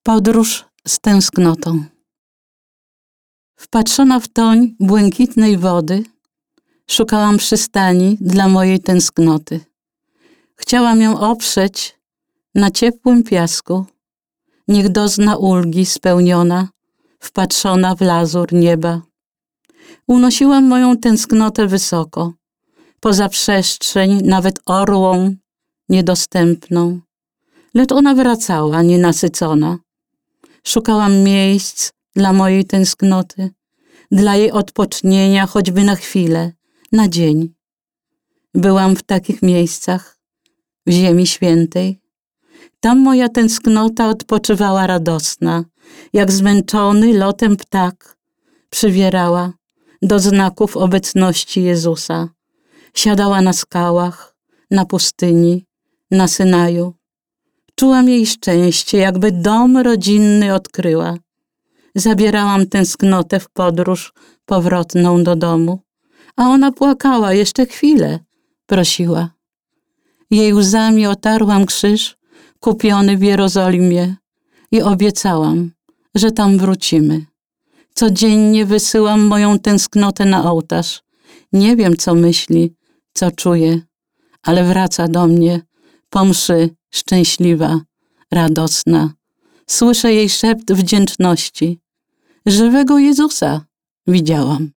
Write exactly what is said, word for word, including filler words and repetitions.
Podróż z tęsknotą. Wpatrzona w toń błękitnej wody, szukałam przystani dla mojej tęsknoty. Chciałam ją oprzeć na ciepłym piasku, niech dozna ulgi spełniona, wpatrzona w lazur nieba. Unosiłam moją tęsknotę wysoko, poza przestrzeń, nawet orłom niedostępną, lecz ona wracała nienasycona. Szukałam miejsc dla mojej tęsknoty, dla jej odpocznienia choćby na chwilę, na dzień. Byłam w takich miejscach, w Ziemi Świętej. Tam moja tęsknota odpoczywała radosna, jak zmęczony lotem ptak przywierała do znaków obecności Jezusa. Siadała na skałach, na pustyni, na Synaju. Czułam jej szczęście, jakby dom rodzinny odkryła. Zabierałam tęsknotę w podróż powrotną do domu, a ona płakała, jeszcze chwilę, prosiła. Jej łzami otarłam krzyż kupiony w Jerozolimie i obiecałam, że tam wrócimy. Codziennie wysyłam moją tęsknotę na ołtarz. Nie wiem, co myśli, co czuje, ale wraca do mnie po mszy szczęśliwa, radosna. Słyszę jej szept wdzięczności. Żywego Jezusa widziałam.